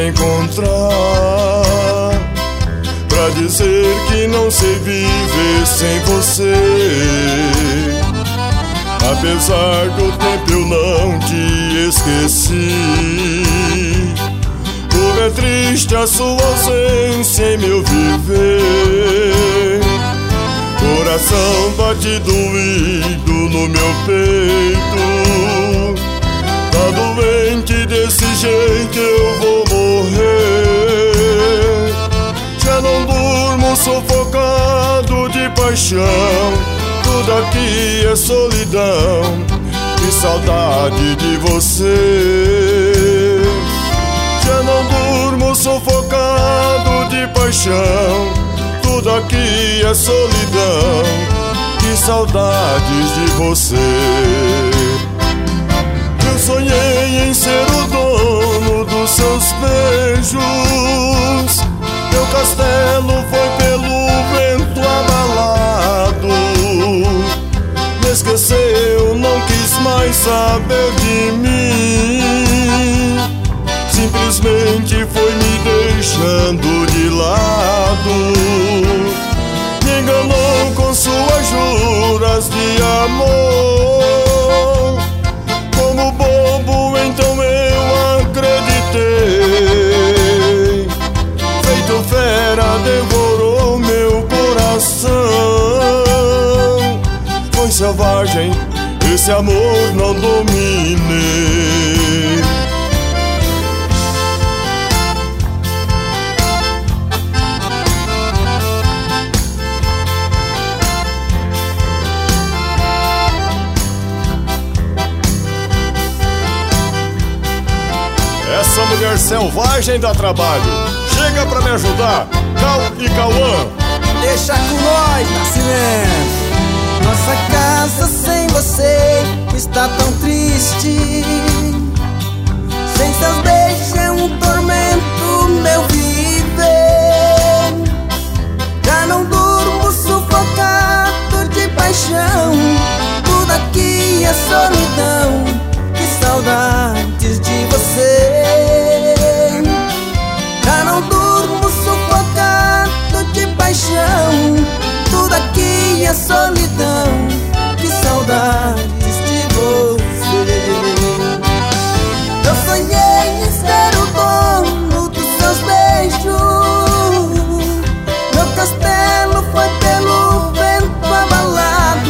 encontrar pra dizer que não sei viver sem você. Apesar do tempo eu não te esqueci. Como é triste a sua ausência em meu viver. Coração bate doído no meu peito. Tá doente desse jeito eu vou morrer. Já não durmo sufocado de paixão. Tudo aqui é solidão. Que saudade de você. Já não durmo sufocado de paixão. Tudo aqui é solidão. Que saudades de você. Eu sonhei em ser o dono dos seus beijos. Meu castelo foi pelo vento abalado. Me esqueceu, não quis mais saber de mim. Simplesmente foi me deixando de lado. Me enganou com suas juras de amor. Como bobo então eu acreditei. Feito fera devorou meu coração. Foi selvagem, esse amor não dominei. Essa mulher selvagem dá trabalho. Chega pra me ajudar, Cal e Cauã. Deixa com nós, Nascimento. Nossa casa sem você está tão triste. Sem seus beijos é um tormento meu viver. Já não durmo sufocado de paixão. Tudo aqui é solidão. Que saudades de você. Já não durmo sufocado de paixão. Tudo aqui é solidão. Que saudades de você. Eu sonhei em ser o dono dos seus beijos. Meu castelo foi pelo vento abalado.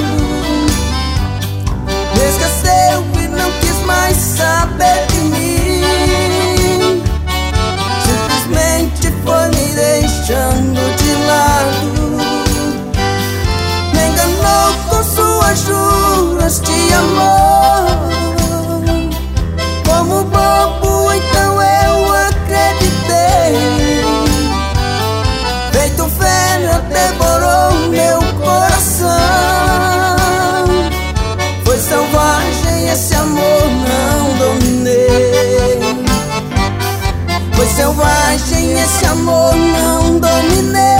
Me esqueceu e não quis mais saber de mim. Simplesmente foi me deixando de lado. Me enganou com suas juras de amor. Como bobo então eu acreditei. Feito fera devorou meu coração. Foi selvagem, esse amor não dominei. Foi selvagem, esse amor não dominei.